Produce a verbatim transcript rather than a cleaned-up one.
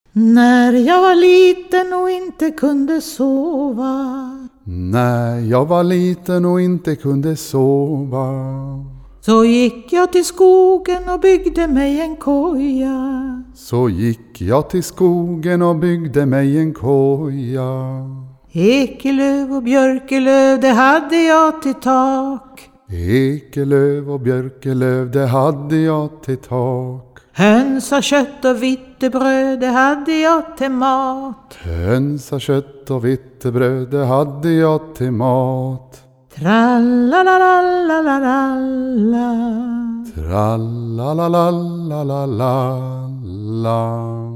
När jag var liten och inte kunde sova, När jag var liten och inte kunde sova, så gick jag till skogen och byggde mig en koja. Så gick jag till skogen och byggde mig en koja. Ekelöv och björkelöv, det hade jag till tak. Ekelöv och björkelöv, det hade jag till tak. Hönsakött och vittebröd, det hade jag till mat. Hönsakött och vittebröd, det hade jag till mat. Tralalalalala. Tralalalalala.